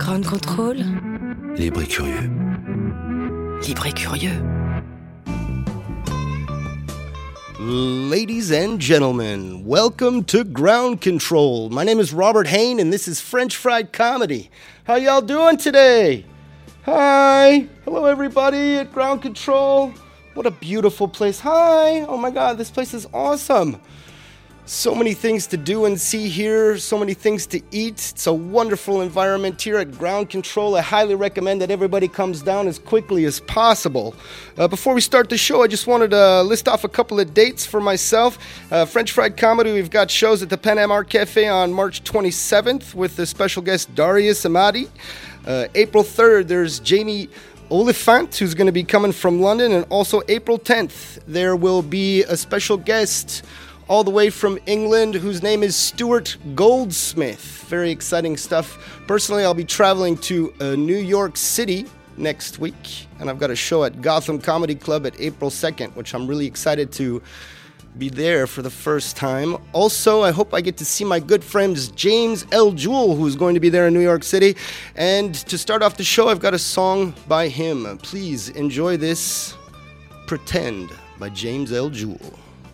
Ground Control. Libre et curieux. Libre et curieux. Ladies and gentlemen, welcome to Ground Control. My name is Robert Hain, and this is French Fried Comedy. How y'all doing today? Hi. Hello, everybody at Ground Control. What a beautiful place. Hi. Oh, my God, this place is awesome. So many things to do and see here, so many things to eat. It's a wonderful environment here at Ground Control. I highly recommend that everybody comes down as quickly as possible. Before we start the show, I just wanted to list off a couple of dates for myself. French Fried Comedy, we've got shows at the Pan Am Art Cafe on March 27th with the special guest Darius Amadi. April 3rd, there's Jamie Oliphant, who's going to be coming from London. And also April 10th, there will be a special guest all the way from England, whose name is Stuart Goldsmith. Very exciting stuff. Personally, I'll be traveling to New York City next week, and I've got a show at Gotham Comedy Club at April 2nd, which I'm really excited to be there for the first time. Also, I hope I get to see my good friends James L. Jewell, who's going to be there in New York City. And to start off the show, I've got a song by him. Please enjoy this, Pretend, by James L. Jewell.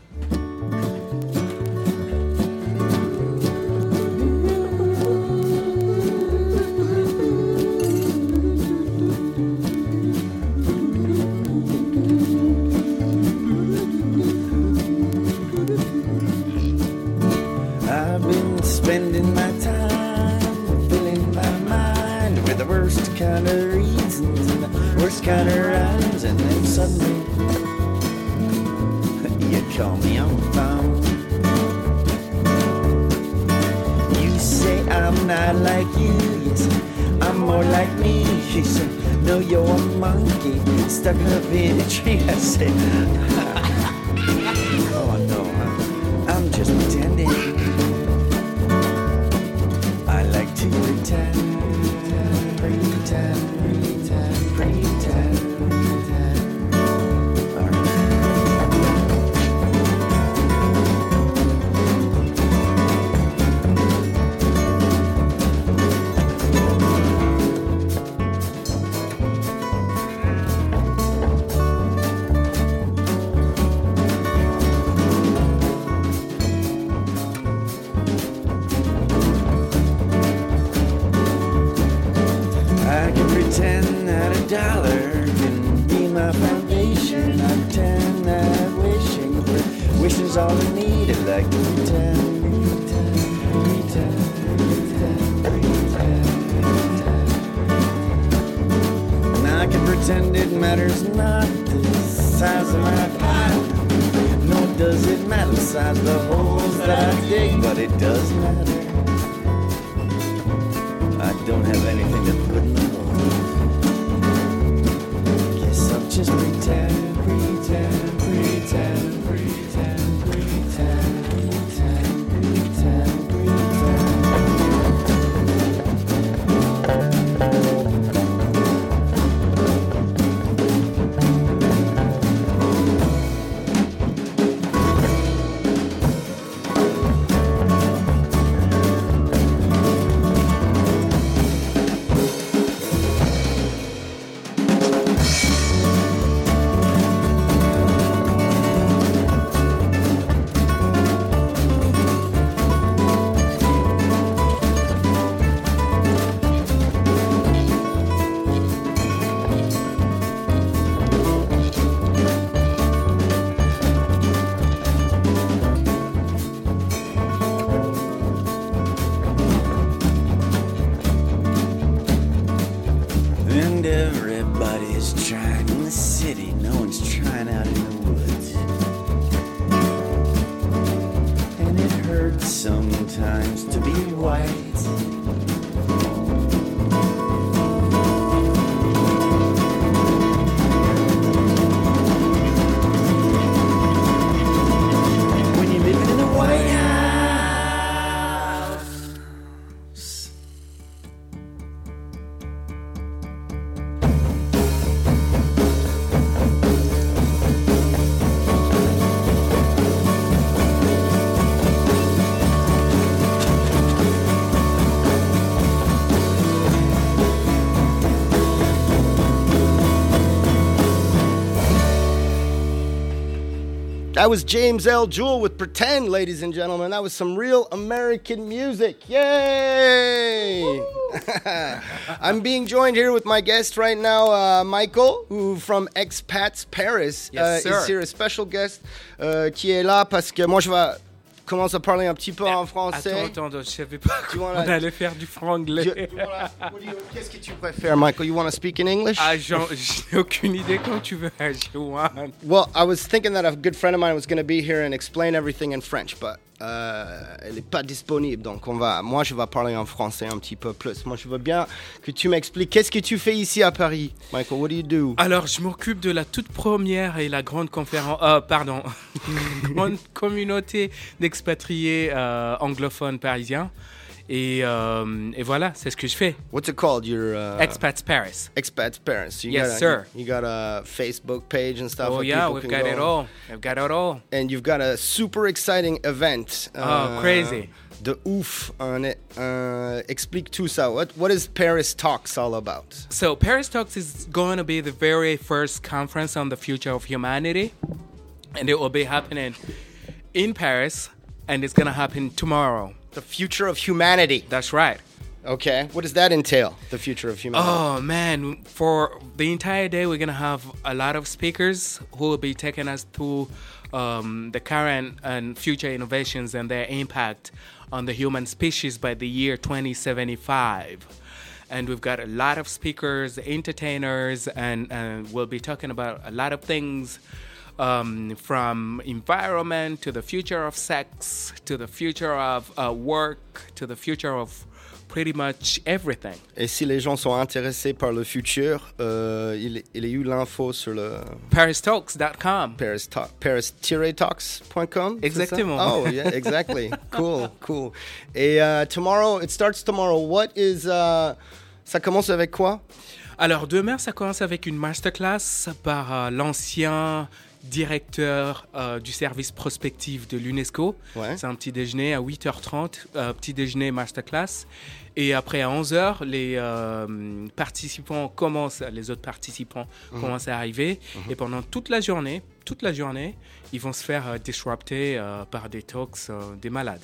Spending my time filling my mind with the worst kind of reasons and the worst kind of rhymes, and then suddenly you call me on the phone. You say I'm not like you, you say I'm more like me. You say no, you're a monkey stuck up in a tree. I say oh no, I'm just pretending. To pretend, pretend, pretend, pretend, pretend. All right. Pretend that $1 can be my foundation. I pretend that wishing's all I need. I like to pretend, pretend, pretend, pretend, pretend. And I can pretend it matters not the size of my pie. Nor does it matter the size of the holes that I dig, but it does matter. I don't have anything to put in the hole. Guess I'll just pretend, pretend, pretend, pretend, pretend, pretend, pretend, pretend. And everybody's trying in the city, no one's trying out in the woods. And it hurts sometimes to be white. When you're living in the White House. That was James L. Jewell with Pretend, ladies and gentlemen. That was some real American music. Yay! I'm being joined here with my guest right now, Michael, who from Expats Paris. Yes, sir. Is here a special guest qui est là parce que moi je vais commencer à parler un petit peu en français. Attends, je savais pas qu'on allait faire du franglais. Qu'est-ce que tu préfères, Michael? You want to speak in English? J'ai aucune idée quand tu veux. Well, I was thinking that a good friend of mine was going to be here and explain everything in French, but elle n'est pas disponible, donc moi je vais parler en français un petit peu plus. Moi je veux bien que tu m'expliques qu'est-ce que tu fais ici à Paris, Michael. What do you do? Alors, je m'occupe de la toute première et la grande grande communauté d'expatriés anglophones parisiens. Et voilà, c'est ce que je fais. What's it called? Your Expats Paris. Expats Paris. So Sir. You got a Facebook page and stuff. Oh yeah, we've got it all. We've got it all. And you've got a super exciting event. Crazy. De ouf. Explique tout ça. What is Paris Talks all about? So Paris Talks is going to be the very first conference on the future of humanity. And it will be happening in Paris. And it's going to happen tomorrow. The future of humanity. That's right. Okay. What does that entail, the future of humanity? Oh, man. For the entire day, we're going to have a lot of speakers who will be taking us through the current and future innovations and their impact on the human species by the year 2075. And we've got a lot of speakers, entertainers, and we'll be talking about a lot of things. From environment to the future of sex, to the future of work, to the future of pretty much everything. Et si les gens sont intéressés par le futur, il y a eu l'info sur le ParisTalks.com. Paris-talks.com. Exactement. Oh, yeah, exactly. Cool. Et it starts tomorrow. What is ça commence avec quoi? Alors demain, ça commence avec une masterclass par l'ancien directeur du service prospectif de l'UNESCO. Ouais. C'est un petit déjeuner à 8h30, petit déjeuner masterclass. Et après à 11h, les autres participants commencent à arriver. Et pendant toute la journée, ils vont se faire disrupter par des talks des malades.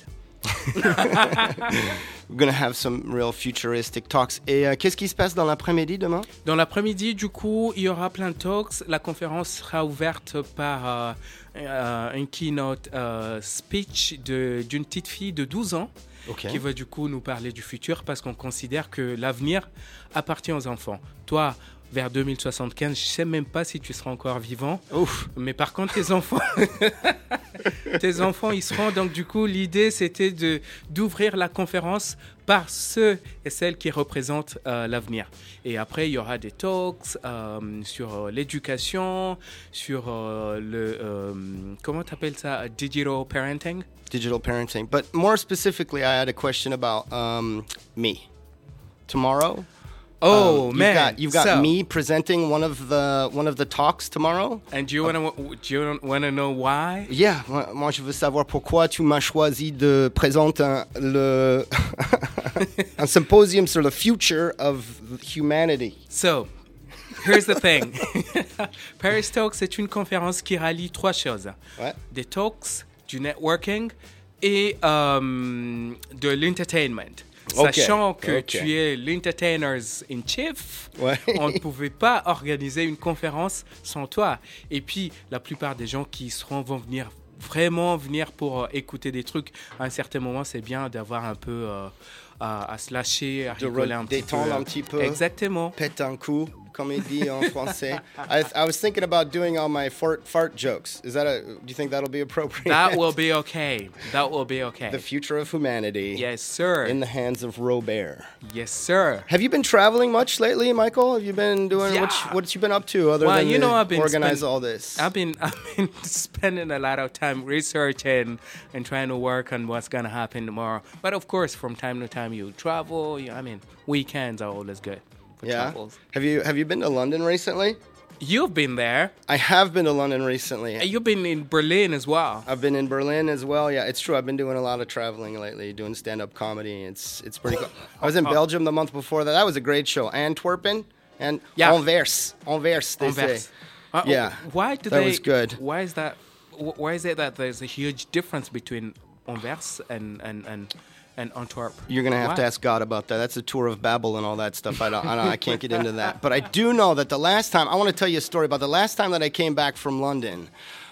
We're going to have some real futuristic talks. Et qu'est-ce qui se passe dans l'après-midi demain? Dans l'après-midi, du coup, il y aura plein de talks. La conférence sera ouverte par un keynote speech d'une petite fille de 12 ans. Okay. Qui va du coup nous parler du futur parce qu'on considère que l'avenir appartient aux enfants. Toi, vers 2075, je ne sais même pas si tu seras encore vivant. Ouf. Mais par contre, tes enfants, ils seront. Donc du coup, l'idée, c'était d'ouvrir la conférence par ceux et celles qui représentent l'avenir. Et après, il y aura des talks sur l'éducation, sur comment t'appelles ça, digital parenting. Digital parenting. But more specifically, I had a question about me. Tomorrow. Oh man! You've got me presenting one of the talks tomorrow. And do you want to know why? Yeah, moi je veux savoir pourquoi tu m'as choisi de présenter un symposium sur the future of humanity. So, here's the thing. Paris Talks, c'est une conférence qui rallie trois choses. Ouais. Des talks, du networking et de l'entertainment. Sachant que tu es l'entertainers in chief, ouais. On ne pouvait pas organiser une conférence sans toi. Et puis, la plupart des gens qui seront vont venir pour écouter des trucs. À un certain moment, c'est bien d'avoir un peu à se lâcher, à rigoler un petit peu. Détendre un petit peu. Exactement. Pète un coup, comme il dit en français. I was thinking about doing all my fart jokes. Do you think that'll be appropriate? That will be okay. The future of humanity. Yes, sir. In the hands of Robert. Yes, sir. Have you been traveling much lately, Michael? Have you been doing what you been up to other than organize all this? I've been spending a lot of time researching and trying to work on what's going to happen tomorrow. But of course, from time to time you travel. Weekends are always good. Travels. Have you been to London recently? You've been there. I have been to London recently. You've been in Berlin as well. I've been in Berlin as well. Yeah, it's true. I've been doing a lot of traveling lately, doing stand-up comedy. It's pretty cool. I was in Belgium the month before that. That was a great show. Antwerpen and Anvers. They say. Yeah. Why do that was good. Why is that? why is it that there's a huge difference between Anvers and Antwerp? You're gonna have to ask God about that. That's a tour of Babel and all that stuff. I can't get into that. But I do know that the last time, I want to tell you a story about the last time that I came back from London.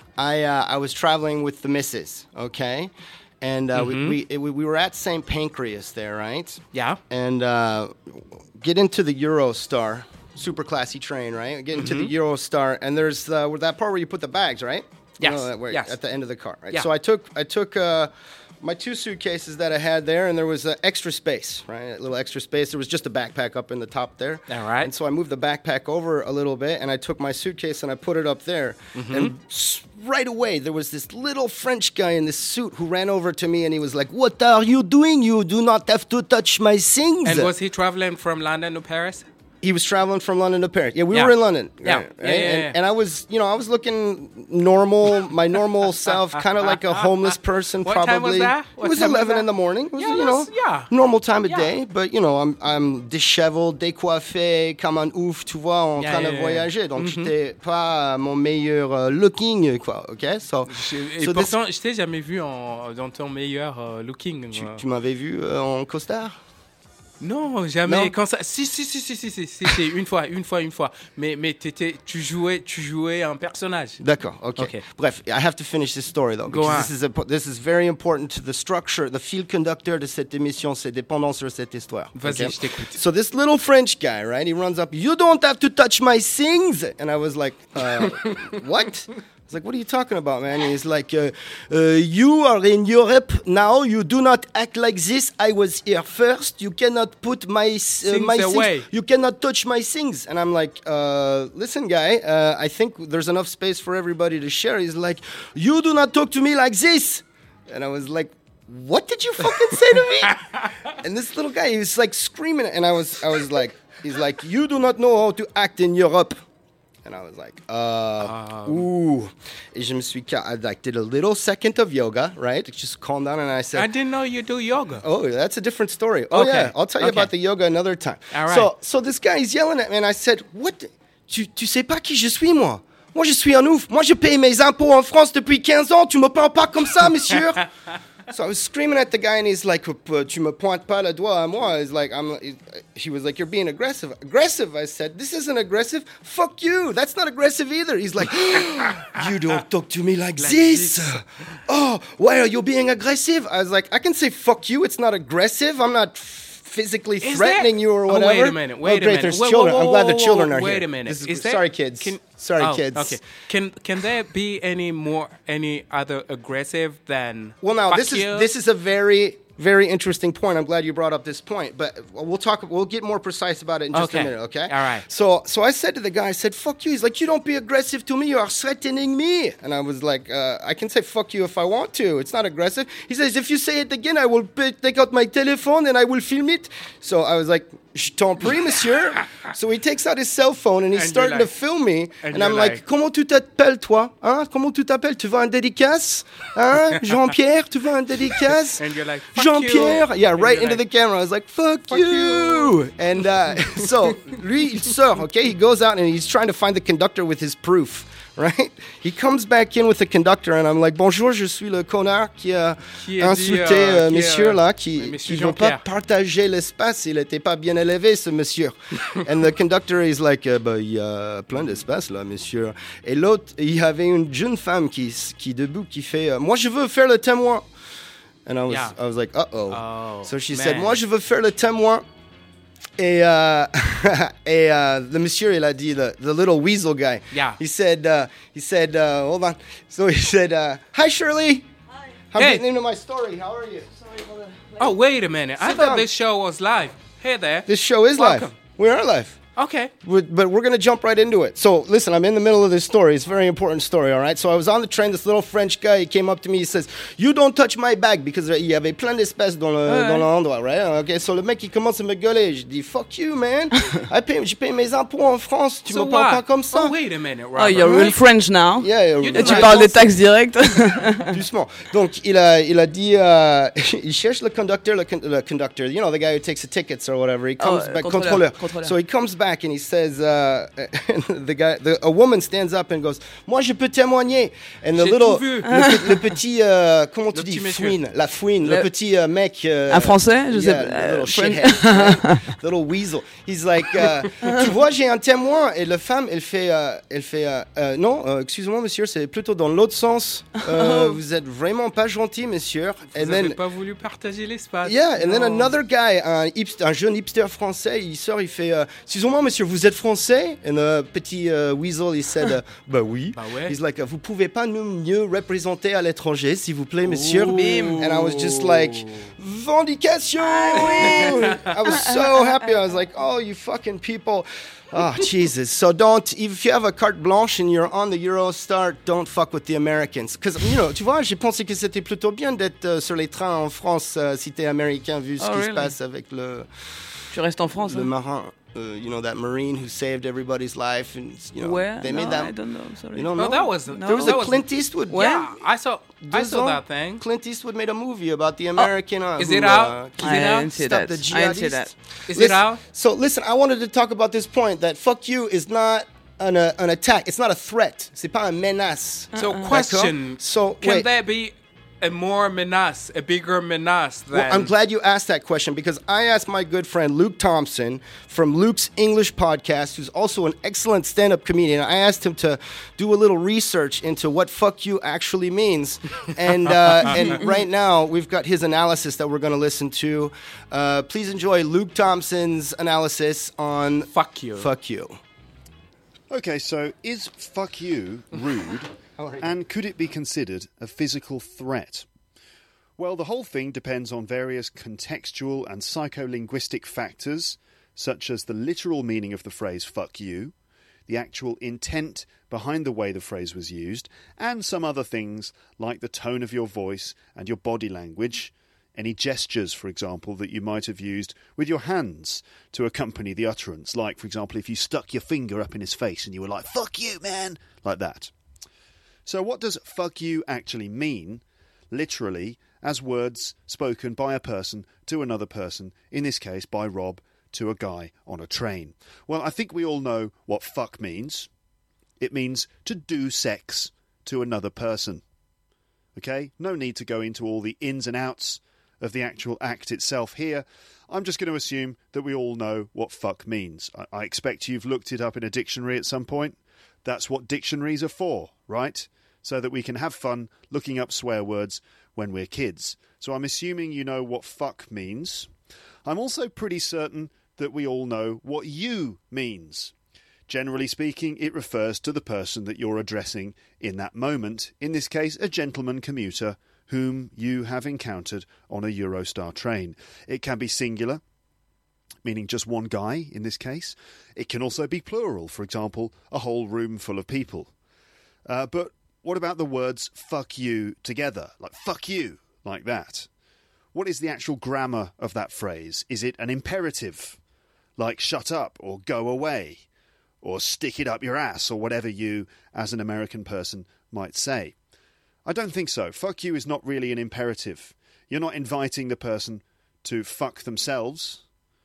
I was traveling with the missus, okay? And we were at St. Pancras there, right? Yeah. And get into the Eurostar, super classy train, right? Get into the Eurostar, and there's that part where you put the bags, right? Yes. You know, Yes. At the end of the car, right? Yeah. So I took my 2 suitcases that I had there, and there was extra space, right? A little extra space. There was just a backpack up in the top there. All right. And so I moved the backpack over a little bit, and I took my suitcase and I put it up there. And right away, there was this little French guy in this suit who ran over to me, and he was like, "What are you doing? You do not have to touch my things." And was he traveling from London to Paris? He was traveling from London to Paris. Yeah, we Yeah. were in London. Yeah. Right? Yeah. And I was, I was looking normal, my normal self, kind of like a homeless person, What probably. time was that? It was 11 in the morning. It was, normal time of day. But, I'm disheveled, décoiffé, comme un ouf, tu vois, en train de voyager. Donc, j'étais pas mon meilleur looking, quoi. OK? So Pourtant, je t'ai jamais vu dans ton meilleur looking. tu m'avais vu en costard? Non, jamais. Non? Quand ça... Si, une fois. Mais tu jouais un personnage. D'accord, okay. Bref, I have to finish this story though. Go on. This is very important to the structure, the fil conductor de cette émission, c'est dépendant sur cette histoire. Vas-y, je t'écoute. So this little French guy, right, he runs up, "You don't have to touch my things." And I was like, what? I was like, "What are you talking about, man?" And he's like, "You are in Europe now. You do not act like this. I was here first. You cannot put my my away. things. You cannot touch my things." And I'm like, "Listen, guy. I think there's enough space for everybody to share." He's like, "You do not talk to me like this." And I was like, "What did you fucking say to me?" And this little guy, he was like screaming, and I was like, he's like, "You do not know how to act in Europe." And I was like, ooh. Et je me suis, I like did a little second of yoga, right? Just calm down, and I said, I didn't know you do yoga. "Oh, that's a different story." Oh, Okay. yeah, I'll tell you Okay. about the yoga another time. All right. So this guy is yelling at me, and I said, "What? Tu sais pas qui je suis, moi? Moi, je suis un ouf. Moi, je paye mes impôts en France depuis 15 ans. Tu me prends pas comme ça, monsieur." So I was screaming at the guy, and he's like, "Tu me pointes pas le doigt à moi." He's like, he was like, "You're being aggressive." Aggressive? I said, "This isn't aggressive. Fuck you. That's not aggressive either." He's like, "You don't talk to me like this. Oh, why are you being aggressive?" I was like, "I can say fuck you. It's not aggressive. I'm not physically threatening you or whatever." Wait a minute. Great, there's children. I'm glad the children are here. Wait a minute. Sorry, kids. Kids. Okay. Can there be any other aggressive than? Well, now fuck this you? is a very, very interesting point. I'm glad you brought up this point, but we'll get more precise about it in just a minute, okay? All right. So I said to the guy, I said, "Fuck you." He's like, "You don't be aggressive to me. You are threatening me." And I was like, "I can say fuck you if I want to. It's not aggressive." He says, "If you say it again, I will take out my telephone and I will film it." So I was like, "Je t'en prie, monsieur." So he takes out his cell phone and he's And starting you're to film me. and And I'm you're like, like- "Comment tu t'appelles, toi? Hein? Comment tu t'appelles? Tu veux un dédicace? Hein? Jean-Pierre, tu veux un dédicace?" And you're like, "Fuck Jean-Pierre. you." Yeah, And right you're into like, the camera. I was like, fuck Fuck you. you. And so, lui, il sort, okay? He goes out and he's trying to find the conductor with his proof, right? He comes back in with the conductor and I'm like, "Bonjour, je suis le connard qui a Qui a dit, insulté qui monsieur là, monsieur qui veut pas Jean-Pierre. partager l'espace. Il était pas bien élevé, ce monsieur." And the conductor is like, "Bah, il y a plein d'espace là, monsieur." Et l'autre, il y avait une jeune femme qui debout, qui fait, "Moi, je veux faire le témoin." And I was like, uh-oh. Oh, So she man. said, "Moi, je veux faire le témoin." Et the monsieur, il a dit, the little weasel guy. Yeah. He said, hold on. So he said, "Hi, Shirley." Hi. I'm Hey. getting into my story. How are you? Sorry about that. Oh, wait a minute. I Sit thought down. this show was live. Hey there. This show is live. Welcome. We are live. Okay. But we're going to jump right into it. So, listen, I'm in the middle of this story. It's a very important story, all right? So, I was on the train. This little French guy, he came up to me. He says, "You don't touch my bag," because il y avait plein d'espace dans l'endroit, right? Okay, so le mec, il commence à me gueuler. Je dis, "Fuck you, man. Je paye mes impôts en France. Tu me parles pas comme ça." Oh, wait a minute, Robert. Oh, you're real French now. Yeah, You Et tu Ouais. parles des taxes directes. doucement. Donc, il a dit, il cherche le conductor, you know, the guy who takes the tickets or whatever. He comes back, contrôleur. So he comes back and he says, a woman stands up and goes, moi je peux témoigner. And the J'ai little, tout vu. le petit, comment tu Le dis, petit monsieur. fouine, la fouine, le petit mec. Un français, je sais yeah, pas. little French. shithead, right? Little weasel. He's like, tu vois, j'ai un témoin. Et la femme, elle fait, non, excusez-moi, monsieur, c'est plutôt dans l'autre sens. Vous êtes vraiment pas gentil, monsieur. Vous And n'avez then, pas voulu partager l'espace. yeah, and then Non. another guy, un jeune hipster français, il sort, il fait, excusez-moi, monsieur, vous êtes français? And the petit weasel, il said, bah oui. Bah ouais. He's like, vous pouvez pas nous mieux représenter à l'étranger, s'il vous plaît, monsieur? Bim. And I was just like, vindication! I was so happy. I was like, oh, you fucking people. Oh, Jesus. So if you have a carte blanche and you're on the Eurostar, don't fuck with the Americans. Because, tu vois, j'ai pensé que c'était plutôt bien d'être sur les trains en France si t'es américain, vu ce qui se really? passe avec Tu restes en France, le hein? marin. That Marine who saved everybody's life. And, Where? they No, made that. I don't know, sorry. You don't Well, know? that was There was a Clint Eastwood. Yeah, I saw 2 ans, that thing. Clint Eastwood made a movie about the American. Is who, it out? Is I it out? didn't see Stop that. the I didn't see jihadists. that. Is it out? So listen, I wanted to talk about this point that fuck you is not an attack. It's not a threat. C'est pas un menace. So question, So, can wait. there be a more menace, a bigger menace than... Well, I'm glad you asked that question because I asked my good friend Luke Thompson from Luke's English podcast, who's also an excellent stand-up comedian. I asked him to do a little research into what "fuck you" actually means, and right now we've got his analysis that we're going to listen to. Please enjoy Luke Thompson's analysis on Fuck you. Fuck you. Okay, so is fuck you rude, and could it be considered a physical threat? Well, the whole thing depends on various contextual and psycholinguistic factors, such as the literal meaning of the phrase fuck you, the actual intent behind the way the phrase was used, and some other things like the tone of your voice and your body language, any gestures, for example, that you might have used with your hands to accompany the utterance, like, for example, if you stuck your finger up in his face and you were like, fuck you, man, like that. So what does fuck you actually mean, literally, as words spoken by a person to another person, in this case by Rob to a guy on a train? Well, I think we all know what fuck means. It means to do sex to another person. Okay? No need to go into all the ins and outs of the actual act itself here. I'm just going to assume that we all know what fuck means. I expect you've looked it up in a dictionary at some point. That's what dictionaries are for, right? So that we can have fun looking up swear words when we're kids. So I'm assuming you know what fuck means. I'm also pretty certain that we all know what you means. Generally speaking, it refers to the person that you're addressing in that moment, in this case, a gentleman commuter whom you have encountered on a Eurostar train. It can be singular, meaning just one guy in this case. It can also be plural, for example, a whole room full of people. But what about the words fuck you together? Like fuck you, like that. What is the actual grammar of that phrase? Is it an imperative, like shut up or go away or stick it up your ass or whatever you, as an American person, might say? I don't think so. Fuck you is not really an imperative. You're not inviting the person to fuck themselves.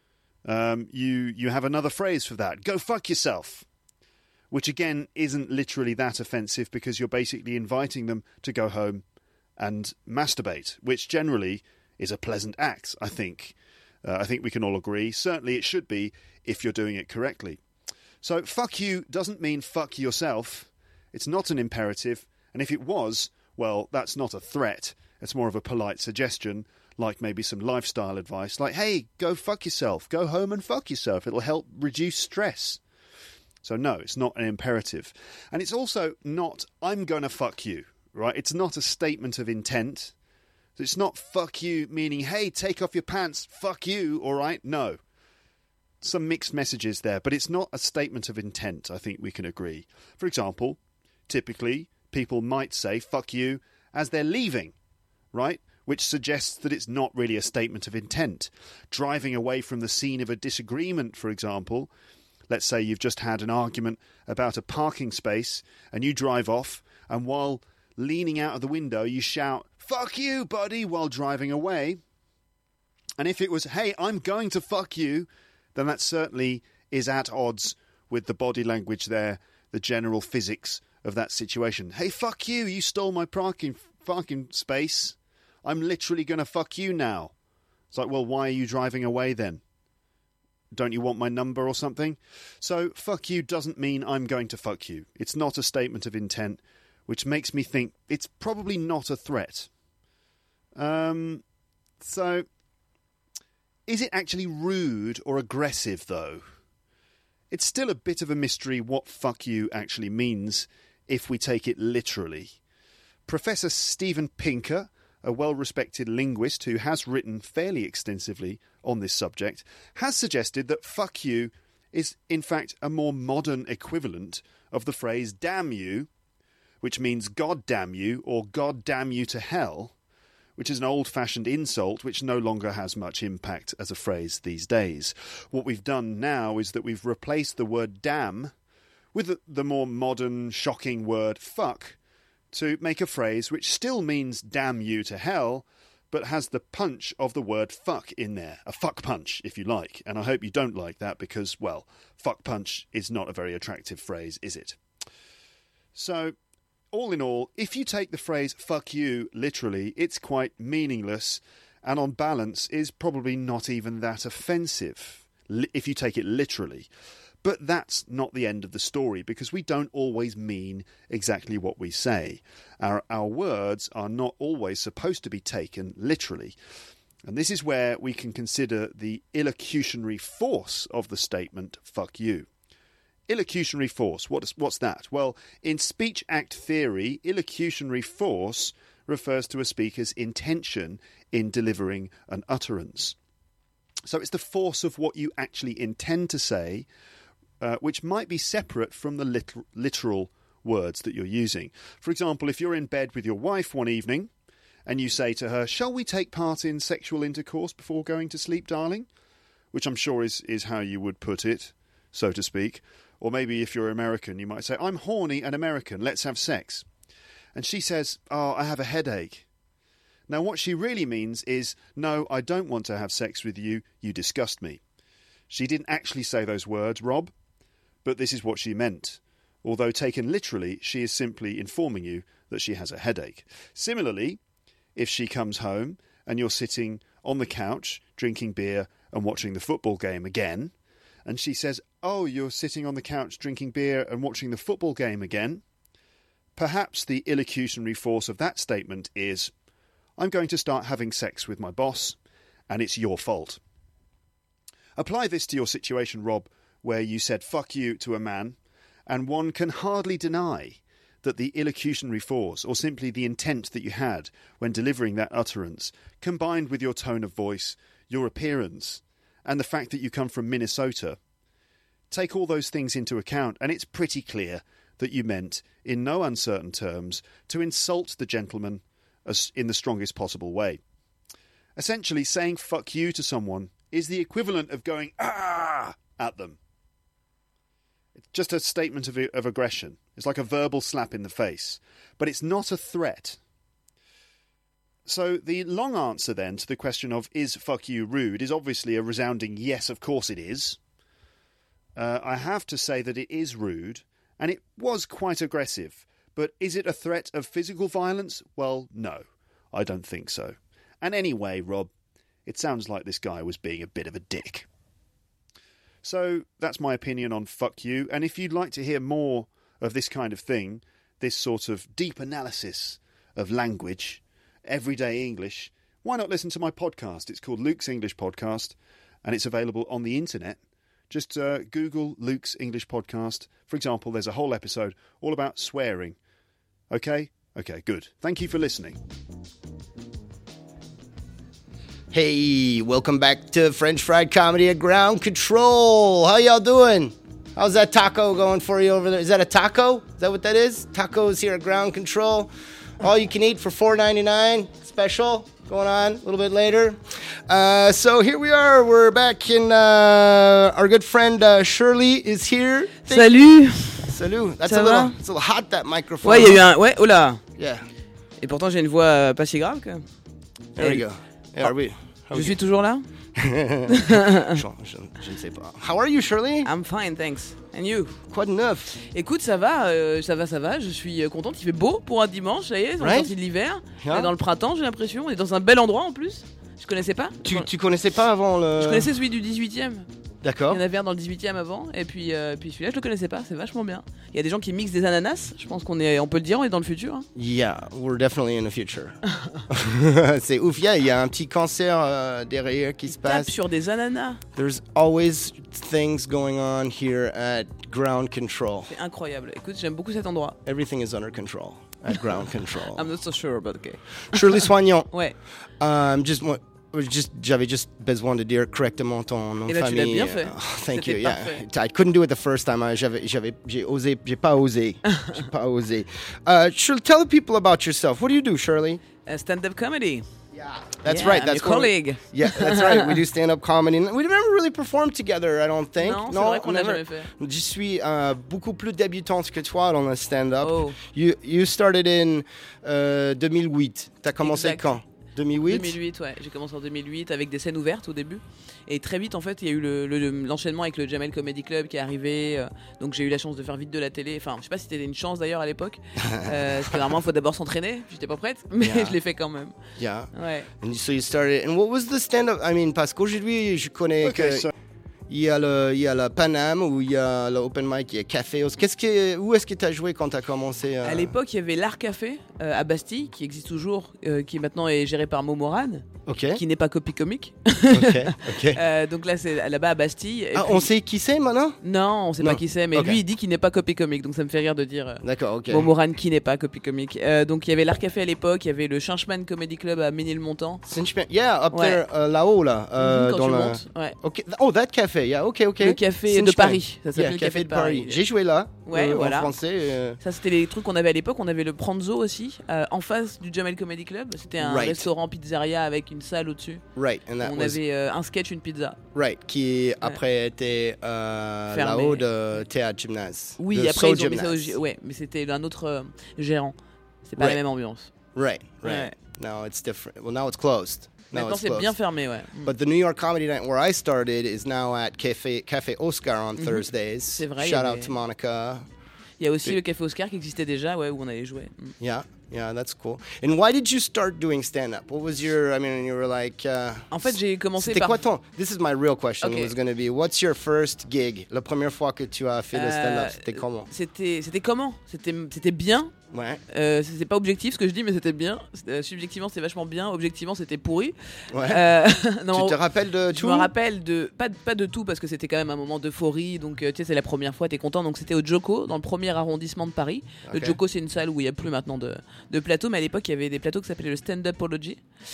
You have another phrase for that. Go fuck yourself. Which again isn't literally that offensive because you're basically inviting them to go home and masturbate, which generally is a pleasant act, I think. I think we can all agree. Certainly it should be if you're doing it correctly. So fuck you doesn't mean fuck yourself. It's not an imperative. And if it was, well, that's not a threat. It's more of a polite suggestion, like maybe some lifestyle advice, like, hey, go fuck yourself. Go home and fuck yourself. It'll help reduce stress. So no, it's not an imperative. And it's also not, I'm going to fuck you, right? It's not a statement of intent. It's not fuck you meaning, hey, take off your pants, fuck you, all right? No. Some mixed messages there, but it's not a statement of intent, I think we can agree. For example, typically, people might say fuck you as they're leaving, right? Which suggests that it's not really a statement of intent. Driving away from the scene of a disagreement, for example, let's say you've just had an argument about a parking space and you drive off, and while leaning out of the window you shout, fuck you, buddy, while driving away. And if it was, hey, I'm going to fuck you, then that certainly is at odds with the body language there, the general physics of that situation. Hey, fuck you, you stole my parking space. I'm literally going to fuck you now. It's like, well, why are you driving away then? Don't you want my number or something? So, fuck you doesn't mean I'm going to fuck you. It's not a statement of intent, which makes me think it's probably not a threat. So, is it actually rude or aggressive, though? It's still a bit of a mystery what fuck you actually means if we take it literally. Professor Steven Pinker, a well-respected linguist who has written fairly extensively on this subject, has suggested that fuck you is in fact a more modern equivalent of the phrase damn you, which means God damn you or God damn you to hell, which is an old-fashioned insult which no longer has much impact as a phrase these days. What we've done now is that we've replaced the word damn with the more modern, shocking word fuck, to make a phrase which still means damn you to hell, but has the punch of the word fuck in there. A fuck punch, if you like. And I hope you don't like that because, well, fuck punch is not a very attractive phrase, is it? So, all in all, if you take the phrase fuck you literally, it's quite meaningless and on balance is probably not even that offensive, if you take it literally. But that's not the end of the story, because we don't always mean exactly what we say. Our words are not always supposed to be taken literally. And this is where we can consider the illocutionary force of the statement, fuck you. Illocutionary force, what's that? Well, in speech act theory, illocutionary force refers to a speaker's intention in delivering an utterance. So it's the force of what you actually intend to say, which might be separate from the literal words that you're using. For example, if you're in bed with your wife one evening and you say to her, shall we take part in sexual intercourse before going to sleep, darling? Which I'm sure is how you would put it, so to speak. Or maybe if you're American, you might say, I'm horny and American, let's have sex. And she says, oh, I have a headache. Now, what she really means is, no, I don't want to have sex with you, you disgust me. She didn't actually say those words, Rob, but this is what she meant. Although taken literally, she is simply informing you that she has a headache. Similarly, if she comes home and you're sitting on the couch, drinking beer and watching the football game again, and she says, oh, you're sitting on the couch drinking beer and watching the football game again, perhaps the illocutionary force of that statement is, I'm going to start having sex with my boss, and it's your fault. Apply this to your situation, Rob, where you said fuck you to a man, and one can hardly deny that the illocutionary force, or simply the intent that you had when delivering that utterance, combined with your tone of voice, your appearance, and the fact that you come from Minnesota, take all those things into account, and it's pretty clear that you meant, in no uncertain terms, to insult the gentleman in the strongest possible way. Essentially, saying fuck you to someone is the equivalent of going ah at them. It's just a statement of aggression. It's like a verbal slap in the face. But it's not a threat. So the long answer then to the question of is fuck you rude is obviously a resounding yes, of course it is. I have to say that it is rude, and it was quite aggressive. But is it a threat of physical violence? Well, no, I don't think so. And anyway, Rob, it sounds like this guy was being a bit of a dick. So that's my opinion on fuck you. And if you'd like to hear more of this kind of thing, this sort of deep analysis of language, everyday English, why not listen to my podcast? It's called Luke's English Podcast, and it's available on the internet. Just Google Luke's English Podcast. For example, there's a whole episode all about swearing. Okay? Okay, good. Thank you for listening. Hey, welcome back to French Fried Comedy at Ground Control. How y'all doing? How's that taco going for you over there? Is that a taco? Is that what that is? Tacos here at Ground Control. All you can eat for $4.99. Special going on a little bit later. So here we are. We're back in our good friend Shirley is here. Salut. Salut. That's Ça a va? little hot, that microphone. Ouais, il y a eu un... Ouais, oh là. Yeah. Et pourtant, j'ai une voix pas si grave que... There we go. Yeah, are we? Je suis toujours là? Je ne sais pas. How are you, Shirley? I'm fine, thanks. And you? Quoi de neuf? Écoute, ça va. Je suis contente. Il fait beau pour un dimanche, ça y est, on est Right. sorti de l'hiver. Yeah. On est dans le printemps, j'ai l'impression. On est dans un bel endroit en plus. Je connaissais pas. Tu connaissais pas avant le... Je connaissais celui du 18e. D'accord. Il y en avait un dans le 18e avant. Et puis celui-là, je le connaissais pas. C'est vachement bien. Il y a des gens qui mixent des ananas. Je pense on peut le dire, on est dans le futur. Hein. Yeah, we're definitely in the future. C'est ouf, il y a un petit cancer derrière qui se Tape passe. sur des ananas. There's always things going on here at Ground Control. C'est incroyable. Écoute, j'aime beaucoup cet endroit. Everything is under control at Ground Control. I'm not so sure, but okay. Shirley Soignon, Ouais. j'avais juste besoin de dire correctement ton nom de Eh ben, tu famille. l'as bien fait. Thank you. C'était Yeah, parfait. I couldn't do it the first time. J'ai pas osé. Shirley, tell the people about yourself. What do you do, Shirley? Stand-up comedy. That's Yeah, right. I'm That's your what we- colleague. Yeah, that's right. We do stand-up comedy. We never really performed together, I don't think. Non, c'est vrai qu'on l'a never. jamais fait. Je suis beaucoup plus débutante que toi dans le stand-up. Oh. You started in 2008. T'as commencé Exact. quand? 2008? 2008, ouais. J'ai commencé en 2008 avec des scènes ouvertes au début. Et très vite, en fait, il y a eu l'enchaînement avec le Jamel Comedy Club qui est arrivé. Donc j'ai eu la chance de faire vite de la télé. Enfin, je sais pas si c'était une chance d'ailleurs à l'époque. Parce que normalement, il faut d'abord s'entraîner. J'étais pas prête, mais Yeah. je l'ai fait quand même. Yeah. Ouais. And so you started. And what was the stand-up? I mean, parce qu'aujourd'hui, je connais Okay, que so il y a le Paname ou il y a le open mic, il y a Café. Où est-ce que tu as joué quand tu as commencé? À l'époque, il y avait l'Art Café à Bastille, qui existe toujours, qui maintenant est géré par Momoran, Ok. qui n'est pas copie comique. Ok. Donc là, c'est là-bas à Bastille. Et Ah, puis- on sait qui c'est maintenant? Non, on sait Non. pas qui c'est, mais Ok. lui, il dit qu'il n'est pas copie comique. Donc ça me fait rire de dire. D'accord, ok. Momoran qui n'est pas copie comique. Donc il y avait l'Art Café à l'époque, il y avait le Changeman Comedy Club à Ménilmontant. Yeah, up Ouais. there, là-haut, là. Quand dans tu le... montes. Ouais. Ok. Oh, that café, yeah, ok. Le café de Cinchman. Paris. Ça s'appelle Yeah, le café de Paris. J'ai joué là. Ouais, voilà. En français. Ça, c'était les trucs qu'on avait à l'époque. On avait le Pranzo aussi, en face du Jamel Comedy Club. C'était un Right. restaurant pizzeria avec une salle au-dessus. Right, and that On was avait un sketch, une pizza. right, qui après était Fermé. là-haut de théâtre gymnase. Oui, de après Soul ils ont mis ça au Gymnase. ouais, mais c'était un autre gérant. C'est pas Right. la même ambiance. Right. Ouais. Now it's different. Well, now it's closed. Now Maintenant it's c'est closed. bien fermé, ouais. But the New York Comedy Night where I started is now at Café Oscar on Thursdays. C'est vrai, il y Shout avait- out to Monica. Il y a aussi le Café Oscar qui existait déjà, ouais, où on allait jouer. Yeah, that's cool. And why did you start doing stand-up? What was your? I mean, you were like. En fait, j'ai commencé C'était par quoi ton? This is my real question. Okay. Was going to be, what's your first gig? La première fois que tu as fait le stand-up, c'était comment? C'était comment? C'était bien. Ouais. C'était pas objectif ce que je dis, mais c'était bien. Subjectivement, c'était vachement bien. Objectivement, c'était pourri. Ouais. Non, Tu te rappelles de je tout? me rappelle de pas de tout parce que c'était quand même un moment d'euphorie. Donc tu sais, c'est la première fois, t'es content. Donc c'était au Joko, dans le premier arrondissement de Paris. Ok. Le Joko, c'est une salle où il y a plus maintenant de plateaux, mais à l'époque il y avait des plateaux qui s'appelaient le Stand-Upology.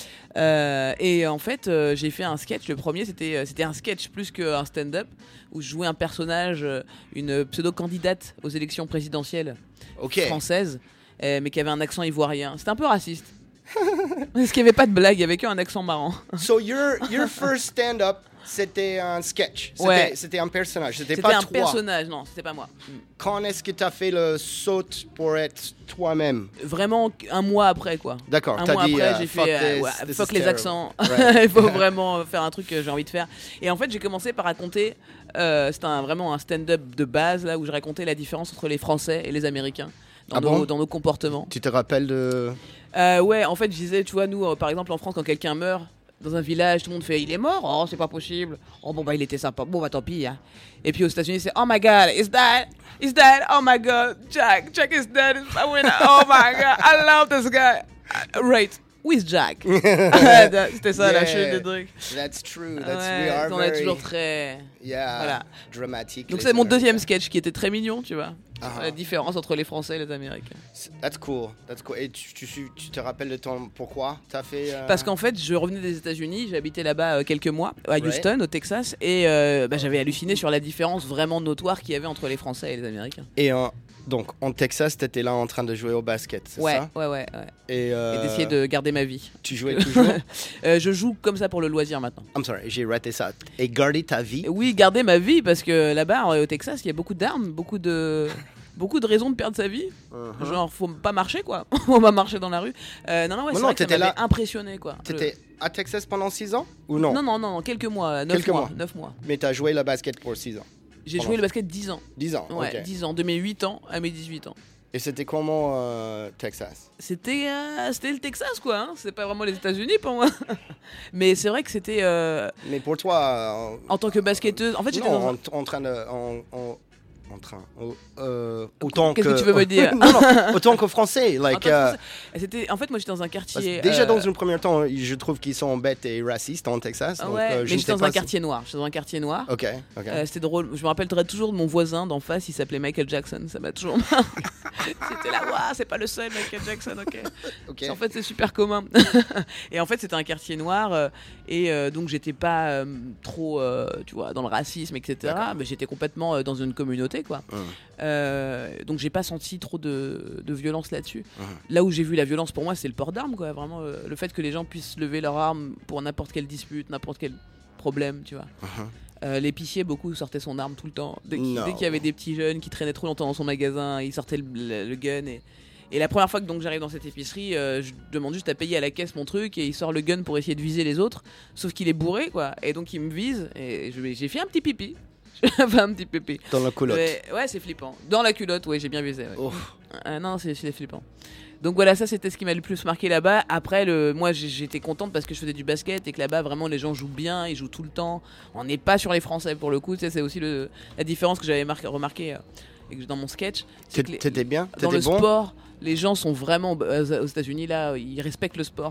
Et en fait, j'ai fait un sketch. Le premier, c'était un sketch plus qu'un stand-up où je jouais un personnage, une pseudo-candidate aux élections présidentielles Ok. françaises, mais qui avait un accent ivoirien. C'était un peu raciste. Parce qu'il n'y avait pas de blague, il y avait qu'un accent marrant. So your first stand-up, c'était un sketch. Ouais. C'était un personnage. C'était C'était pas un toi. personnage, non, c'était pas moi. Quand est-ce que tu as fait le saut pour être toi-même? Vraiment un mois après, quoi. D'accord. Un T'as mois dit, après, j'ai fuck fait this, ouais, this fuck is les terrible. accents. Right. Il faut vraiment faire un truc que j'ai envie de faire. Et en fait, j'ai commencé par raconter. C'était vraiment un stand-up de base là où je racontais la différence entre les Français et les Américains dans, Ah bon dans nos comportements. Tu te rappelles de... Ouais, en fait, je disais, tu vois, nous, par exemple, en France, quand quelqu'un meurt dans un village, tout le monde fait il est mort, oh c'est pas possible, oh bon bah il était sympa, bon bah tant pis. Hein. Et puis aux États-Unis c'est oh my god, is that, oh my god, Jack is dead, it's my winner, oh my god, I love this guy. Right, who is Jack? C'était ça la chute des trucs. That's true. Ouais, We are on est very... toujours très. Yeah, Voilà. dramatique. Donc les c'est mon Américains. deuxième sketch qui était très mignon, tu vois. Ah. La différence entre les Français et les Américains. That's cool. Et tu te rappelles de ton... Pourquoi t'as fait... Parce qu'en fait, je revenais des États-Unis, j'ai habité là-bas quelques mois, à Houston, au Texas, et j'avais halluciné sur la différence vraiment notoire qu'il y avait entre les Français et les Américains. Et donc, en Texas, t'étais là en train de jouer au basket, c'est ça? Ouais. Et d'essayer de garder ma vie. Tu jouais toujours? Je joue comme ça pour le loisir maintenant. I'm sorry, j'ai raté ça. Et garder ta vie? Oui, garder ma vie, parce que là-bas, au Texas, il y a beaucoup d'armes, beaucoup de beaucoup de raisons de perdre sa vie. Genre, faut pas marcher, quoi. On va marcher dans la rue. Non, c'est vrai que ça m'avait impressionné, quoi. T'étais à Texas pendant 6 ans ou non? Non, quelques mois, 9 mois. Mais t'as joué le basket pour 6 ans? J'ai joué le basket 10 ans. 10 ans, Ouais, ok. 10 ans, de mes 8 ans à mes 18 ans. Et c'était comment Texas? C'était le Texas, quoi. Hein. C'est pas vraiment les États-Unis pour moi. Mais c'est vrai que c'était. Mais pour toi. En tant que basketteuse. En fait, j'étais dans un... en train de. Autant Qu'est-ce que tu veux me dire? non, autant qu'au français. Like, en fait, moi j'étais dans un quartier. Déjà, dans un premier temps, je trouve qu'ils sont bêtes et racistes en Texas. Donc, mais j'étais dans un quartier noir. J'étais dans un quartier noir. Ok. C'était drôle. Je me rappellerai toujours de mon voisin d'en face. Il s'appelait Michael Jackson. Ça m'a toujours. C'était là, waouh, c'est pas le seul Michael Jackson. Ok. En fait, c'est super commun. Et en fait, c'était un quartier noir. Donc, j'étais pas trop, tu vois, dans le racisme, etc. D'accord. Mais j'étais complètement dans une communauté, quoi. Donc j'ai pas senti trop de violence là-dessus. Là où j'ai vu la violence pour moi, c'est le port d'armes, quoi. Vraiment le fait que les gens puissent lever leurs armes pour n'importe quelle dispute, n'importe quel problème, tu vois. L'épicier, beaucoup sortait son arme tout le temps. Dès qu'il y avait des petits jeunes qui traînaient trop longtemps dans son magasin, il sortait le gun. Et la première fois que donc j'arrive dans cette épicerie, je demande juste à payer à la caisse mon truc et il sort le gun pour essayer de viser les autres. Sauf qu'il est bourré, quoi. Et donc il me vise et j'ai fait un petit pipi. Enfin, un petit pépé. Dans la culotte. Ouais, c'est flippant. Dans la culotte, ouais, j'ai bien visé. Ouais. Non, c'est flippant. Donc voilà, ça c'était ce qui m'a le plus marqué là-bas. Après, moi j'étais contente parce que je faisais du basket et que là-bas vraiment les gens jouent bien, ils jouent tout le temps. On n'est pas sur les Français pour le coup. Tu sais, c'est aussi la différence que j'avais remarqué dans mon sketch. T'étais bien? Dans le bon? sport, les gens sont vraiment aux États-Unis là, ils respectent le sport.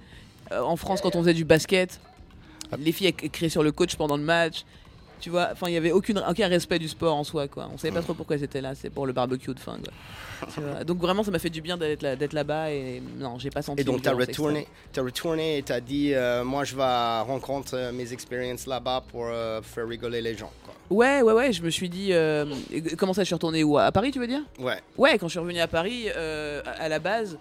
En France, quand on faisait du basket, les filles criaient sur le coach pendant le match. Tu vois, enfin, il y avait aucun respect du sport en soi, quoi. On savait pas trop pourquoi c'était là. C'est pour le barbecue de fin, quoi. Tu vois. Donc vraiment, ça m'a fait du bien d'être là-bas et non, j'ai pas senti. Et donc t'as retourné et t'as dit, moi je vais rencontrer mes expériences là-bas pour faire rigoler les gens, quoi. Ouais. Je me suis dit, comment ça, je suis retourné où? À Paris, tu veux dire? Ouais, quand je suis revenu à Paris, à la base,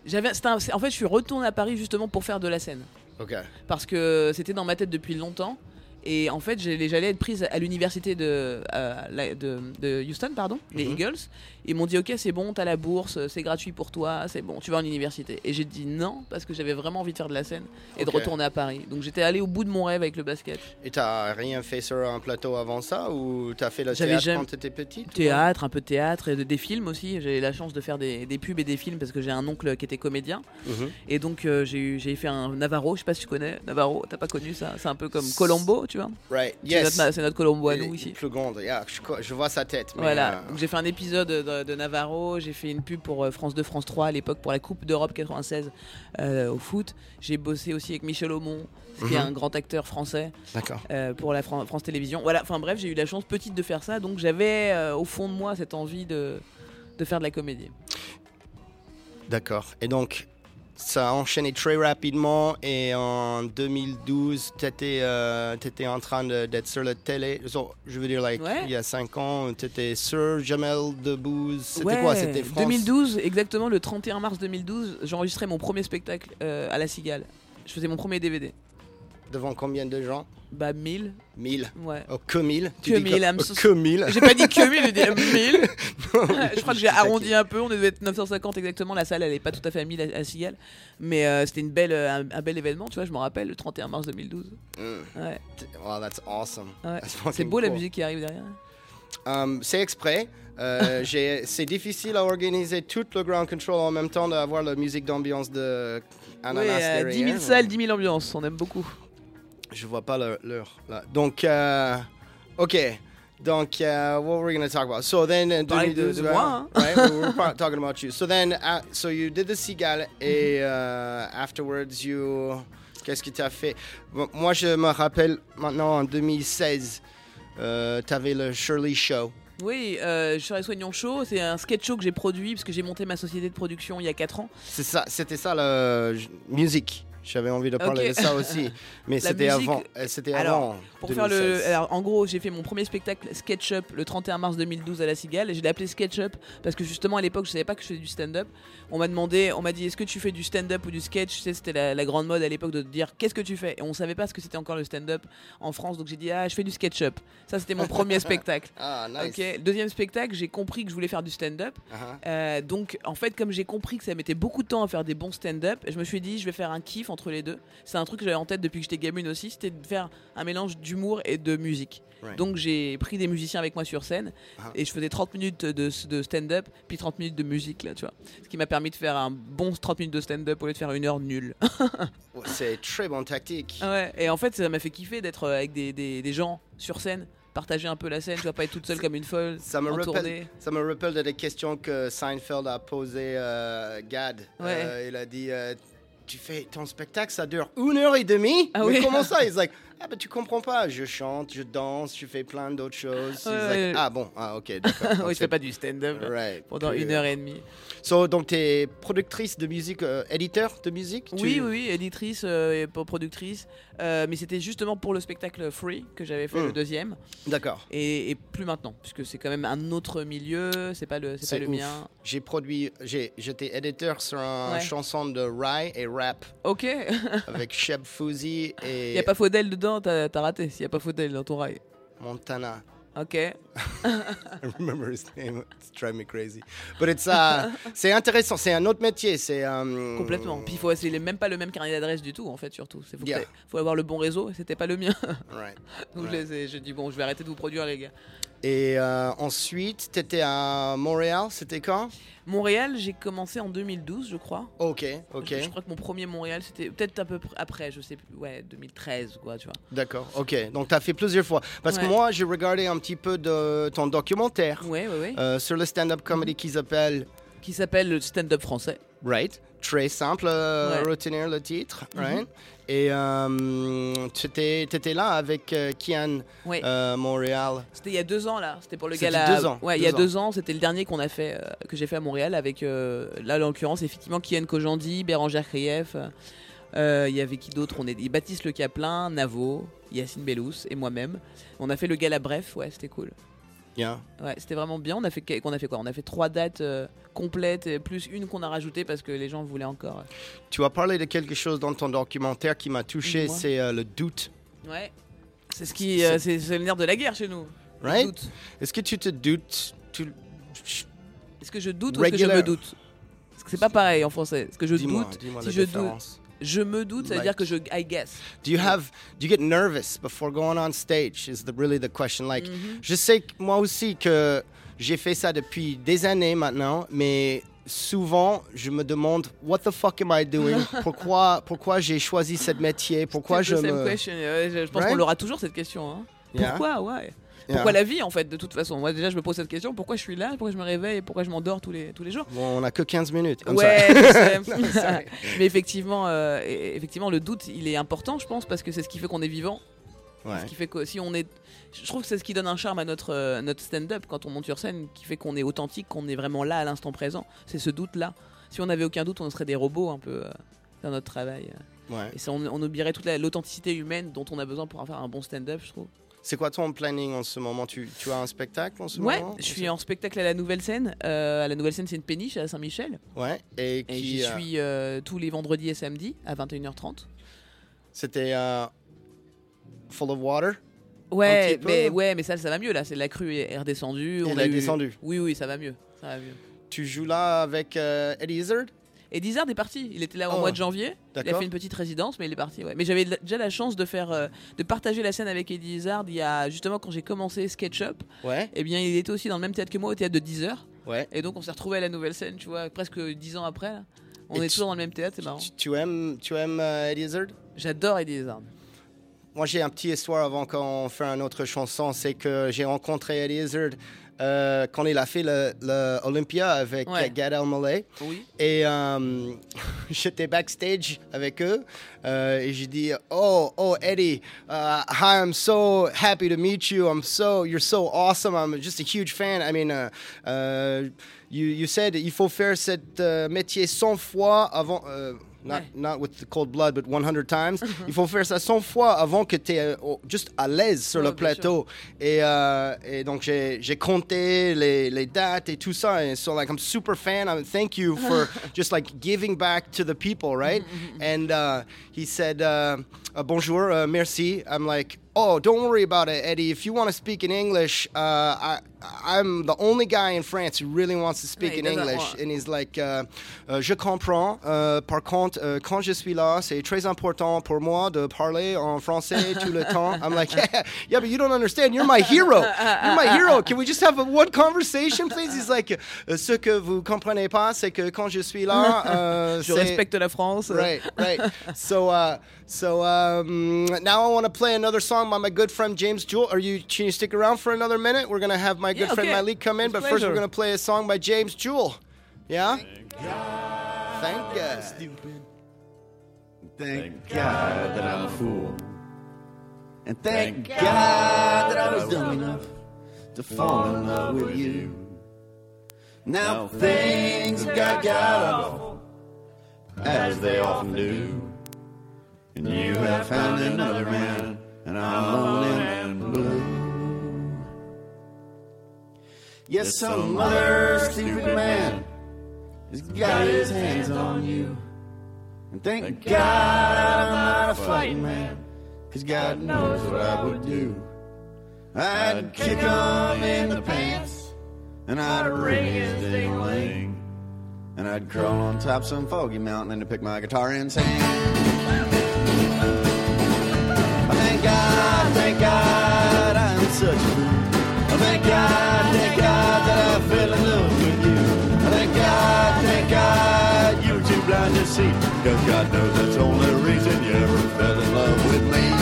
en fait, je suis retourné à Paris justement pour faire de la scène. Ok. Parce que c'était dans ma tête depuis longtemps. Et en fait, j'allais être prise à l'université de Houston, les Eagles. Ils m'ont dit, ok, c'est bon, t'as la bourse, c'est gratuit pour toi, c'est bon, tu vas en université. Et j'ai dit non, parce que j'avais vraiment envie de faire de la scène et de retourner à Paris. Donc j'étais allé au bout de mon rêve avec le basket. Et t'as rien fait sur un plateau avant ça? Ou t'as fait le théâtre quand t'étais petite? Théâtre, un peu de théâtre et des films aussi. J'ai eu la chance de faire des pubs et des films parce que j'ai un oncle qui était comédien. Et donc j'ai fait un Navarro, je sais pas si tu connais. Navarro, t'as pas connu ça? C'est un peu comme Colombo, tu vois. Right, yes. C'est notre Colombo à nous ici. Plus grande, yeah, je vois sa tête. Mais voilà, donc j'ai fait un épisode de Navarro, j'ai fait une pub pour France 2, France 3 à l'époque pour la Coupe d'Europe 96 au foot. J'ai bossé aussi avec Michel Aumont, qui est un grand acteur français. D'accord. Pour la France Télévisions. Voilà, enfin bref, j'ai eu la chance petite de faire ça, donc j'avais au fond de moi cette envie de faire de la comédie. D'accord. Et donc ça a enchaîné très rapidement et en 2012, t'étais en train d'être sur la télé. Je veux dire, il y a 5 ans, t'étais sur Jamel Debbouze. C'était quoi? C'était France 2012, exactement, le 31 mars 2012, j'enregistrais mon premier spectacle à La Cigale. Je faisais mon premier DVD. Devant combien de gens? 1000. 1000? Ouais. Oh, que 1000? Que 1000, que 1000? J'ai pas dit que 1000, j'ai dit 1000. Je crois que j'ai arrondi un peu, on devait être 950 exactement, la salle elle est pas tout à fait à 1000 à Cigale. Mais c'était un bel événement, tu vois, je me rappelle, le 31 mars 2012. Ouais. Wow, that's awesome. Ouais. That's c'est beau cool. la musique qui arrive derrière. C'est exprès. C'est difficile à organiser tout le ground control en même temps d'avoir la musique d'ambiance de Ananas derrière. 10 000 salles, 10 000 ambiances, on aime beaucoup. Je vois pas l'heure là. Donc, ok. Donc, what were we going to talk about? So then, Parler de moi, hein. Right? We were talking about you. So then, so you did the Cigale et afterwards, qu'est-ce que tu as fait? Moi, je me rappelle maintenant en 2016, tu avais le Shirley Show. Oui, Shirley Soignon Show, c'est un sketch show que j'ai produit parce que j'ai monté ma société de production il y a 4 ans. C'était ça la musique. J'avais envie de parler Ok. de ça aussi. Mais La c'était musique- avant. C'était Alors, avant. Pour faire 2016. alors, en gros, j'ai fait mon premier spectacle SketchUp le 31 mars 2012 à la Cigale et je l'ai appelé SketchUp parce que justement à l'époque je savais pas que je faisais du stand-up. On m'a dit est-ce que tu fais du stand-up ou du sketch. Tu sais, c'était la grande mode à l'époque de te dire qu'est-ce que tu fais et on savait pas ce que c'était encore le stand-up en France, donc j'ai dit je fais du SketchUp. Ça c'était mon premier spectacle. Ah, nice. Ok, deuxième spectacle, j'ai compris que je voulais faire du stand-up. Uh-huh. Donc en fait, comme j'ai compris que ça mettait beaucoup de temps à faire des bons stand-up, je me suis dit je vais faire un kiff entre les deux. C'est un truc que j'avais en tête depuis que j'étais gamine aussi, c'était de faire un mélange d'humour et de musique. Right. Donc j'ai pris des musiciens avec moi sur scène et je faisais 30 minutes de stand-up puis 30 minutes de musique là, tu vois. Ce qui m'a permis de faire un bon 30 minutes de stand-up au lieu de faire une heure nulle. Ouais, c'est très bonne tactique. Ouais, et en fait ça m'a fait kiffer d'être avec des gens sur scène, partager un peu la scène, tu vas pas être toute seule comme une folle Ça me en rappelle, tournée. ça me rappelle de des questions que Seinfeld a posées Gad. Ouais. Il a dit tu fais ton spectacle, ça dure 1h30. Ah Mais oui. comment ça? He's like, bah tu comprends pas. Je chante, je danse, je fais plein d'autres choses. He's Ouais. like, bon, ok, d'accord. Donc, Oui, je c'est- fais pas du stand-up Right. pendant Puis, 1h30. So, donc t'es productrice de musique, éditeur de musique? Oui, éditrice et productrice. Mais c'était justement pour le spectacle Free que j'avais fait le deuxième. D'accord. Et plus maintenant, puisque c'est quand même un autre milieu, c'est pas le C'est ouf. mien. J'étais éditeur sur une Ouais. chanson de rye et rap Ok, avec Sheb Foozy et y a pas Faudel dedans, t'as raté. S'il y a pas Faudel dans ton rail. Montana. Ok. I remember his name. It's driving me crazy. But it's c'est intéressant. C'est un autre métier. C'est Complètement. Puis c'est même pas le même carnet d'adresse du tout, en fait, surtout. Yeah. Faut avoir le bon réseau, et c'était pas le mien. Right. Donc je dis bon, je vais arrêter de vous produire, les gars. Et ensuite, t'étais à Montréal. C'était quand? Montréal, j'ai commencé en 2012, je crois. Ok. Je crois que mon premier Montréal, c'était peut-être un peu après, je sais plus. Ouais, 2013, quoi, tu vois. D'accord. Ok. Donc t'as fait plusieurs fois. Parce que Ouais. moi, j'ai regardé un petit peu de ton documentaire Ouais. sur le stand-up comedy qui s'appelle Qui s'appelle le stand-up français. Right. Très simple à retenir le titre. Right. Et t'étais là avec Kian Ouais. Montréal. C'était il y a 2 ans là. C'était pour le C'était gala. 2 ans. Ouais, il y a 2 ans. C'était le dernier qu'on a fait, que j'ai fait à Montréal avec là, en l'occurrence, effectivement, Kian Kojandi, Bérangère Krief. Il y avait qui d'autre? Baptiste Le Caplin, Navo, Yacine Bellous et moi-même. On a fait le gala bref. Ouais, c'était cool. Yeah. Ouais, c'était vraiment bien. On a fait quoi? On a fait 3 dates complètes, et plus une qu'on a rajoutée parce que les gens voulaient encore. Tu as parlé de quelque chose dans ton documentaire qui m'a touché, Dis-moi. c'est le doute. Ouais. C'est ce qui, c'est le nerf de la guerre chez nous. Le Right? doute. Est-ce que tu te doutes Est-ce que je doute ou est-ce que je me doute? Parce que c'est pas pareil en français. Est-ce que je Dis-moi doute? la Si je doute, différence. je me doute, ça veut dire que je I guess. Do you get nervous before going on stage? Is really the question? Like, je sais que moi aussi que j'ai fait ça depuis des années maintenant, mais souvent je me demande what the fuck am I doing? Pourquoi j'ai choisi ce métier? Pourquoi C'est je the same me question. Je pense Right? qu'on l'aura toujours cette question. Hein. Yeah. Pourquoi, ouais. Yeah. Pourquoi la vie en fait, de toute façon? Moi déjà je me pose cette question, pourquoi je suis là, pourquoi je me réveille et pourquoi je m'endors tous les jours? Bon, on a que 15 minutes. I'm Ouais, sorry. je sais. Mais effectivement, le doute il est important, je pense, parce que c'est ce qui fait qu'on est vivant. Ouais. Ce qui fait que si on est, je trouve que c'est ce qui donne un charme à notre stand-up quand on monte sur scène, qui fait qu'on est authentique, qu'on est vraiment là à l'instant présent. C'est ce doute-là. Si on n'avait aucun doute, on serait des robots un peu dans notre travail. Ouais. Et ça, on oublierait toute l'authenticité humaine dont on a besoin pour faire un bon stand-up, je trouve. C'est quoi ton planning en ce moment? Tu as un spectacle en ce Ouais, moment? je suis en spectacle à la Nouvelle Scène. À la Nouvelle Scène, c'est une péniche à Saint-Michel. Ouais. Et Et qui j'y suis tous les vendredis et samedis à 21h30. c'était Full of Water. Ouais, Un petit peu. mais ça va mieux là. C'est la crue est redescendue. Elle est descendue. Oui, ça va mieux. Ça va mieux. Tu joues là avec Eddie Izzard? Et Dizard est parti. Il était là au Oh, mois de janvier. Il a d'accord. fait une petite résidence, mais il est parti. Ouais. Mais j'avais déjà la chance de faire, de partager la scène avec Eddie Izzard. Il y a justement quand j'ai commencé SketchUp. Ouais. Eh bien, il était aussi dans le même théâtre que moi, au théâtre de 10 heures. Ouais. Et donc, on s'est retrouvés à la Nouvelle Scène, tu vois, presque 10 ans après. Là. On Et est toujours dans le même théâtre, c'est marrant. Tu aimes Eddie Izzard? J'adore Eddie Izzard. Moi, j'ai un petit histoire avant qu'on fasse une autre chanson. C'est que j'ai rencontré Eddie Izzard quand il a fait le Olympia avec Ouais. Gad Elmaleh. Oui. Et j'étais backstage avec eux et j'ai dit oh Eddie, hi, I'm so happy to meet you. You're so awesome. I'm just a huge fan. I mean, you said il faut faire ce métier 100 fois avant not with the cold blood, but 100 times. Il faut faire ça 100 fois avant que tu es juste à l'aise sur le plateau. Et donc, j'ai compté les dates et tout ça. And so, like, I'm super fan. Thank you for just, like, giving back to the people, right? And he said, bonjour, merci. I'm like, oh, don't worry about it, Eddie. If you want to speak in English, I'm the only guy in France who really wants to speak in English. And he's like, je comprends. Par contre, quand je suis là, c'est très important pour moi de parler en français tout le temps. I'm like, yeah, but you don't understand. You're my hero. You're my hero. Can we just have one conversation, please? He's like, ce que vous comprenez pas, c'est que quand je suis là, je respecte la France. Right. So now I want to play another song by my good friend James Jewell. Can you stick around for another minute? We're gonna have my good friend Malik come in, but first we're gonna play a song by James Jewell. Yeah. Thank God. Stupid. Thank God that I'm a fool. And thank God that I was dumb enough to fall in love with you. Now things have got awful, as they often do. And you have found another man, and I'm lonely and blue. Yes, some other stupid man has got his hands on you. And thank God I'm not a fighting man, 'cause God knows what I would do. I'd kick him in the pants, and I'd ring his ding-a-ling, and I'd crawl on top some foggy mountain and pick my guitar and sing. Thank God, I'm such a fool. Thank God that I fell in love with you. Thank God, you were too blind to see. 'Cause God knows that's the only reason you ever fell in love with me.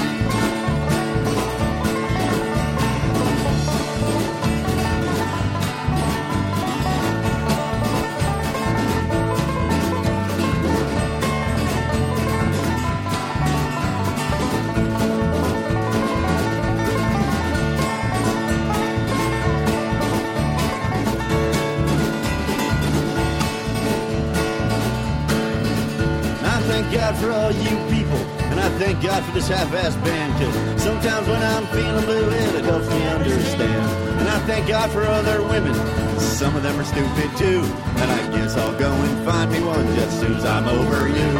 God for all you people, and I thank God for this half-assed band, 'cause sometimes when I'm feeling blue, it helps me understand. And I thank God for other women, some of them are stupid too, and I guess I'll go and find me one just as soon as I'm over you.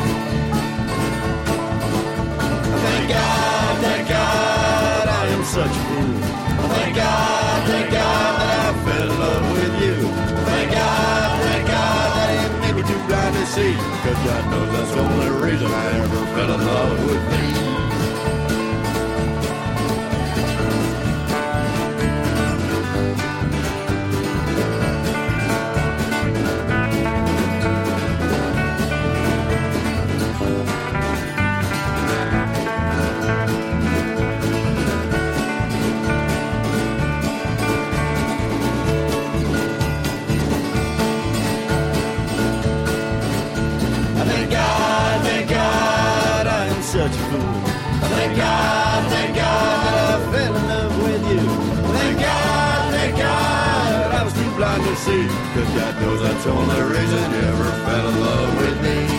Thank God, I am such a fool. Thank God that I fell in love with you. Thank God that it made me too blind to see. 'Cause God knows that's the only reason I ever fell in love with me. Such a fool. Thank God that I fell in love with you. Thank God I was too blind to see. 'Cause God knows that's the only reason you ever fell in love with me.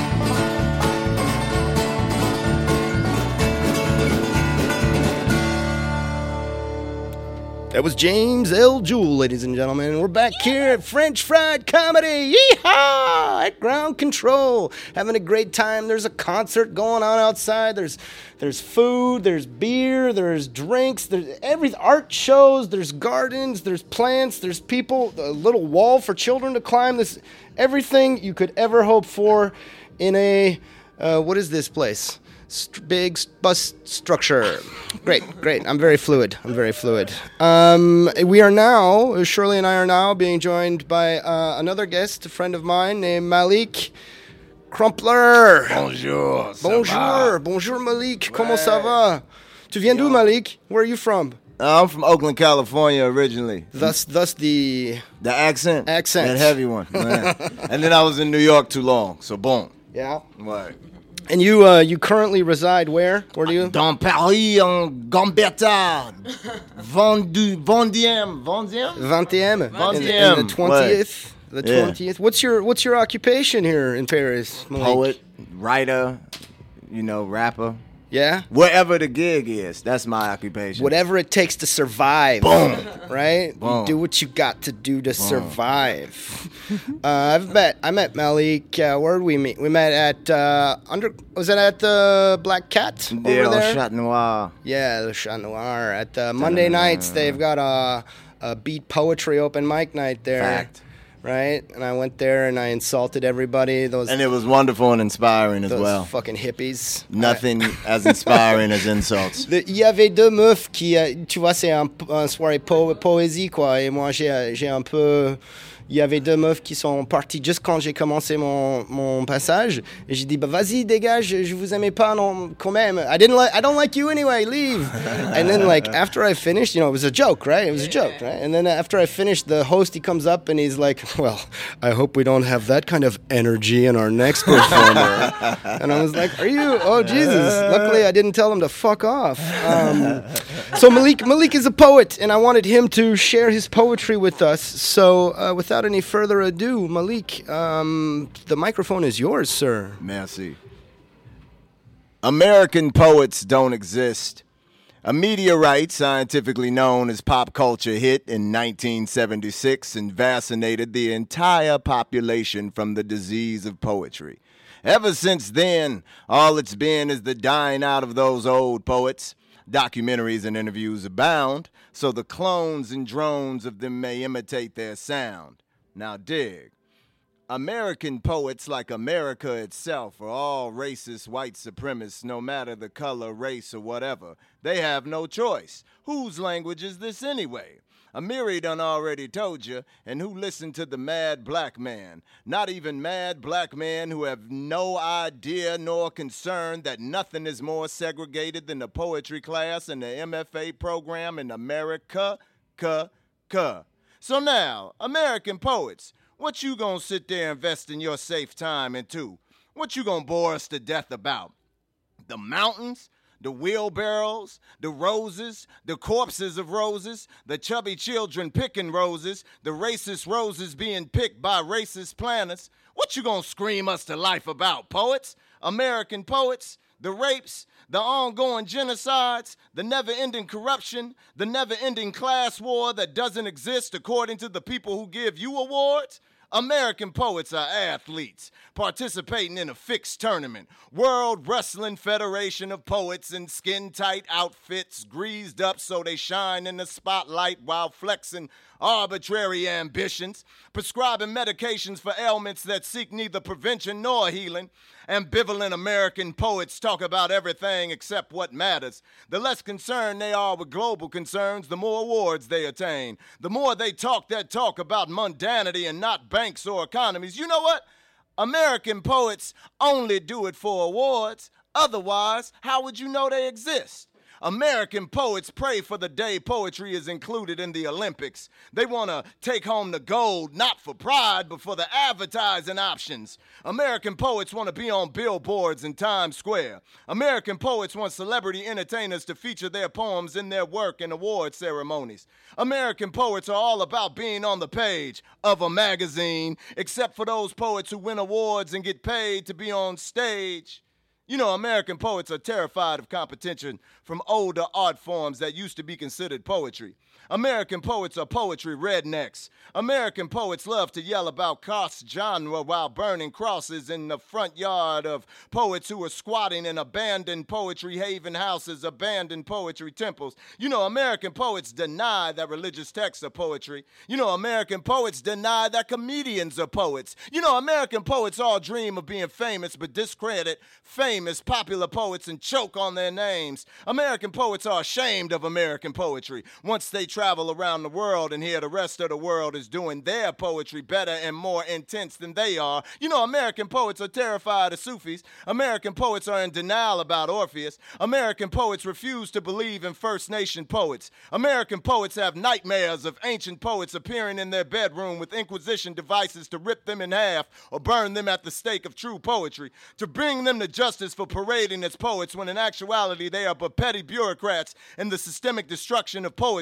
That was James L. Jewell, ladies and gentlemen. We're back here at French Fried Comedy. Yeehaw! At Ground Control. Having a great time. There's a concert going on outside. There's food, there's beer, there's drinks, there's art shows, there's gardens, there's plants, there's people, a little wall for children to climb. This everything you could ever hope for in a what is this place? Big bus structure. Great. I'm very fluid. We are now, Shirley and I are now being joined by another guest, a friend of mine named Malik Crumpler. Bonjour Malik. Comment ça va? Tu viens d'où, Malik? Where are you from? I'm from Oakland, California originally. Thus the accent. Accent. That heavy one, man. And then I was in New York too long, so boom. Yeah. Right. And you currently reside where? Where do you? Dans Paris, en Gambetta. Vendiem. In the 20th? Ouais. The Yeah. 20th. What's your occupation here in Paris, Malik? Poet, writer, rapper. Yeah? Whatever the gig is, that's my occupation. Whatever it takes to survive. Boom. Right? Boom. You do what you got to do to survive. I met Malik. Where did we meet? We met at was it at the Black Cat over Yeah, there? Chat Noir. Yeah, the Chat Noir. At Monday nights, they've got a beat poetry open mic night there. Fact. Right? And I went there and I insulted everybody. And it was wonderful and inspiring as those well. fucking hippies. Nothing as inspiring as insults. Il y avait deux meufs qui, tu vois, c'est un soirée poésie, quoi. Et moi, j'ai un peu... Il y avait deux meufs qui sont parties juste quand j'ai commencé mon passage. Et j'ai dit, bah vas-y, dégage, je vous aimais pas, non, quand même. I don't like you anyway, leave. And then, like, after I finished, it was a joke, right? It was a joke, right? And then after I finished, the host, he comes up and he's like, well, I hope we don't have that kind of energy in our next performer. And I was like, oh, Jesus. Luckily, I didn't tell him to fuck off. So Malik is a poet, and I wanted him to share his poetry with us. So without any further ado, Malik, the microphone is yours, sir. Merci. American poets don't exist. A meteorite, scientifically known as pop culture, hit in 1976 and vaccinated the entire population from the disease of poetry. Ever since then, all it's been is the dying out of those old poets. Documentaries and interviews abound, so the clones and drones of them may imitate their sound. Now dig. American poets, like America itself, are all racist white supremacists, no matter the color, race, or whatever. They have no choice. Whose language is this anyway? Amiri done already told you, and who listened to the mad black man? Not even mad black men who have no idea nor concern that nothing is more segregated than the poetry class and the MFA program in America. So now, American poets, what you gonna sit there investing your safe time into? What you gonna bore us to death about? The mountains? The wheelbarrows, the roses, the corpses of roses, the chubby children picking roses, the racist roses being picked by racist planners. What you gonna scream us to life about, poets? American poets? The rapes, the ongoing genocides, the never-ending corruption, the never-ending class war that doesn't exist according to the people who give you awards? American poets are athletes participating in a fixed tournament. World Wrestling Federation of Poets in skin-tight outfits, greased up so they shine in the spotlight while flexing arbitrary ambitions, prescribing medications for ailments that seek neither prevention nor healing. Ambivalent American poets talk about everything except what matters. The less concerned they are with global concerns, the more awards they attain. The more they talk that talk about mundanity and not banks or economies. You know what? American poets only do it for awards. Otherwise, how would you know they exist? American poets pray for the day poetry is included in the Olympics. They want to take home the gold, not for pride, but for the advertising options. American poets want to be on billboards in Times Square. American poets want celebrity entertainers to feature their poems in their work and award ceremonies. American poets are all about being on the page of a magazine, except for those poets who win awards and get paid to be on stage. You know, American poets are terrified of competition from older art forms that used to be considered poetry. American poets are poetry rednecks. American poets love to yell about cost genre while burning crosses in the front yard of poets who are squatting in abandoned poetry haven houses, abandoned poetry temples. You know, American poets deny that religious texts are poetry. You know, American poets deny that comedians are poets. You know, American poets all dream of being famous but discredit famous, popular poets and choke on their names. American poets are ashamed of American poetry. Once they travel around the world and hear the rest of the world is doing their poetry better and more intense than they are. You know, American poets are terrified of Sufis. American poets are in denial about Orpheus. American poets refuse to believe in First Nation poets. American poets have nightmares of ancient poets appearing in their bedroom with Inquisition devices to rip them in half or burn them at the stake of true poetry, to bring them to justice for parading as poets when in actuality they are but petty bureaucrats in the systemic destruction of poetry.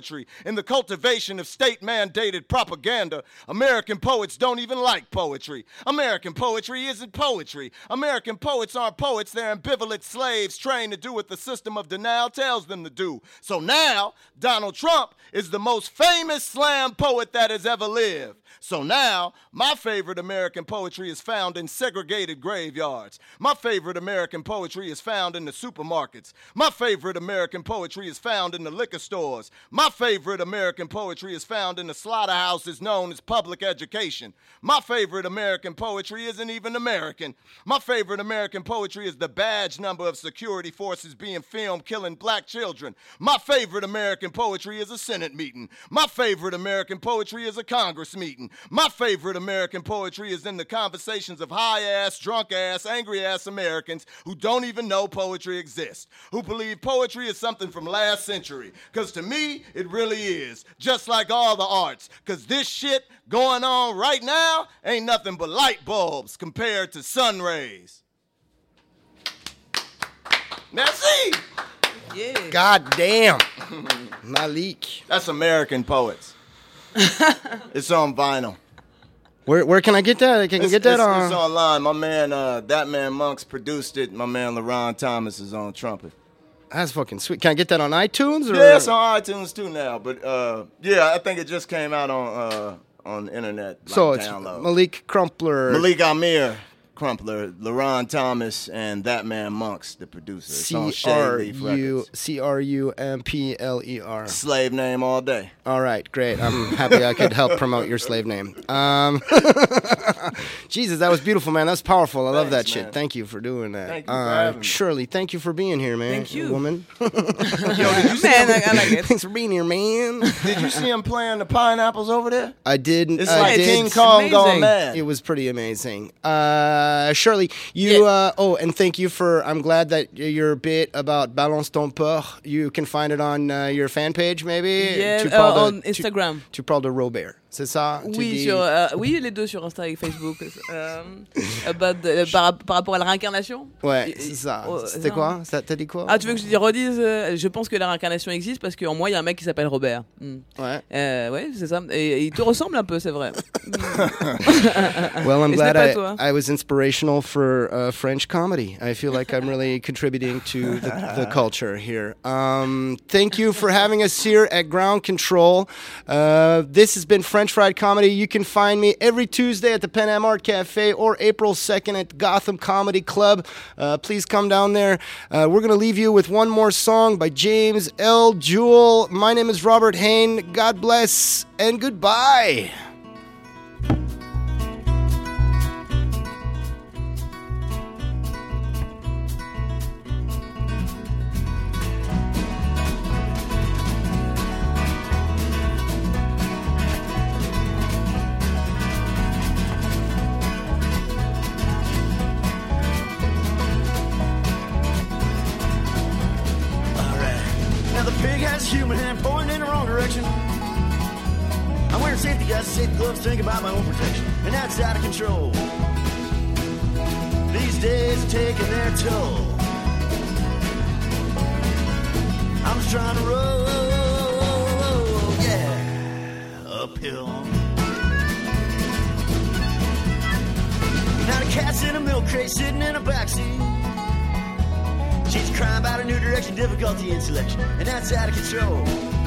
in the cultivation of state-mandated propaganda. American poets don't even like poetry. American poetry isn't poetry. American poets aren't poets. They're ambivalent slaves trained to do what the system of denial tells them to do. So now, Donald Trump is the most famous slam poet that has ever lived. So now, my favorite American poetry is found in segregated graveyards. My favorite American poetry is found in the supermarkets. My favorite American poetry is found in the liquor stores. My favorite American poetry is found in the slaughterhouses known as public education. My favorite American poetry isn't even American. My favorite American poetry is the badge number of security forces being filmed killing black children. My favorite American poetry is a Senate meeting. My favorite American poetry is a Congress meeting. My favorite American poetry is in the conversations of high-ass, drunk-ass, angry-ass Americans who don't even know poetry exists, who believe poetry is something from last century. Because to me, it really is, just like all the arts. Because this shit going on right now ain't nothing but light bulbs compared to sun rays. Merci! Yeah. God damn. Malik. That's American poets. It's on vinyl. Where can I get that? I can get that It's on. online. My man, That Man Monks produced it. My man, LaRon Thomas is on trumpet. That's fucking sweet. Can I get that on iTunes? Or? Yeah, it's on iTunes too now. But yeah, I think it just came out on internet. Like So it's download. Malik Crumpler. Malik Amir Crumpler, LaRon Thomas, and That Man Monks, the producer. It's on Shade Leaf Records. CRUMPLER. Slave name all day. All right, great. I'm happy I could help promote your slave name. Jesus, that was beautiful, man. That was powerful. I love that Thanks, shit. man. Thank you for doing that. Thank you for having me. Shirley, thank you for being here, man. Thank you. Woman. Man, I like it. Thanks for being here, man. Did you see him playing the pineapples over there? I did. It's I like did. King Kong amazing. gone mad. It was pretty amazing. Shirley, you, and thank you for, I'm glad that your bit about Balance ton port, you can find it on your fan page, maybe? Yeah, Tu parles de- on Instagram. Tu parles de Robert, c'est ça? Tu Oui, dis- oui, les deux sur Insta et Facebook. Par rapport à la réincarnation. Ouais, c'est ça. C'était non. quoi? T'as dit quoi? Ah, tu veux que je te redise Je pense que la réincarnation existe parce qu'en moi, il y a un mec qui s'appelle Robert. Ouais. Ouais, c'est ça. Et il te ressemble un peu, c'est vrai. Well, I'm Et ce glad n'est pas toi. I was inspirational for French comedy. I feel like I'm really contributing to the culture here. Thank you for having us here at Ground Control. This has been French Fried Comedy. You can find me every Tuesday at the Pan Am Art Cafe or April 2nd at Gotham Comedy Club. Please come down there. We're going to leave you with one more song by James L. Jewell. My name is Robert Hain. God bless and goodbye. Now the pig has human hand pointing in the wrong direction. I'm wearing safety guys, safety gloves, thinking about my own protection, and that's out of control. These days are taking their toll. I'm just trying to roll, yeah, uphill. Now the cat's in a milk crate, sitting in a backseat. She's crying about a new direction, difficulty in selection, and that's out of control.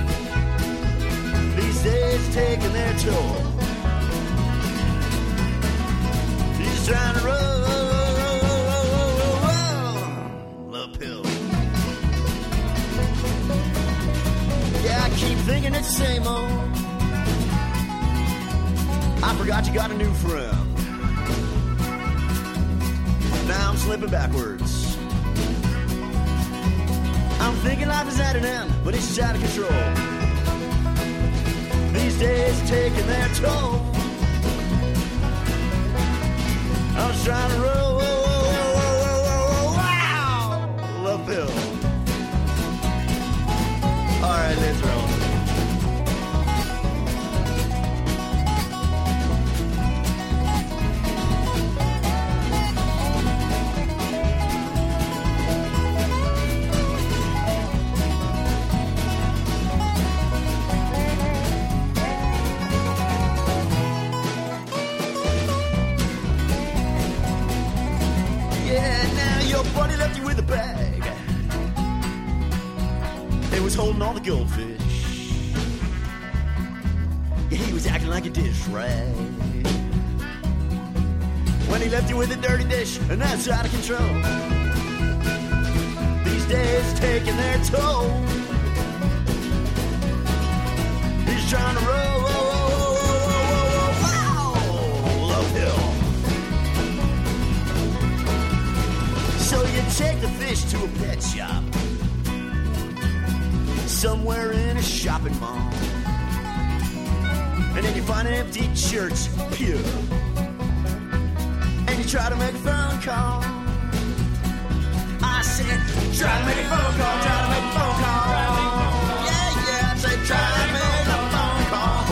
These days are taking their toll. She's trying to roll uphill. Yeah, I keep thinking it's the same old. I forgot you got a new friend. Now I'm slipping backwards. I'm thinking life is at an end, but it's just out of control. These days are taking their toll. I'm just trying to roll uphill. All right, let's roll. holding all the goldfish. Yeah, he was acting like a dish rag. When he left you with a dirty dish, and that's out of control. These days taking their toll. He's trying to roll uphill. So you take the fish to a pet shop, somewhere in a shopping mall, and then you find an empty church pew, and you try to make a phone call. I said, try to make a phone call, try to make a phone call. Yeah, yeah, I said, try to make a phone call.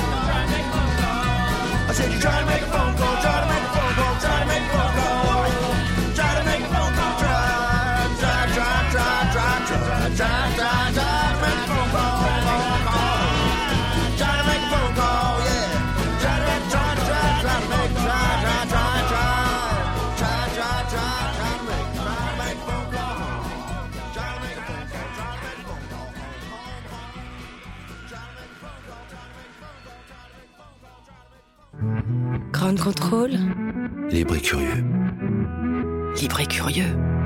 I said, you try to make a phone call, try to make a phone call, try to make a phone call. Try to make a phone call, try to make a phone call. Try to make a phone call, yeah. Try to make a phone call. Ground Control. Libre et curieux. Libre et curieux.